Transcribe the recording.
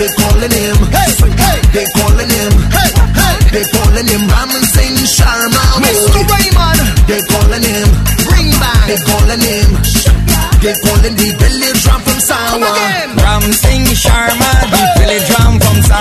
They calling him, hey, hey. They calling him, hey, hey. They calling him Ram Singh Sharma, Mr. Raymond. They calling him, bring back. They calling him, they calling the village drum from Sawa. Ram Singh Sharma, the village drum from Sawa.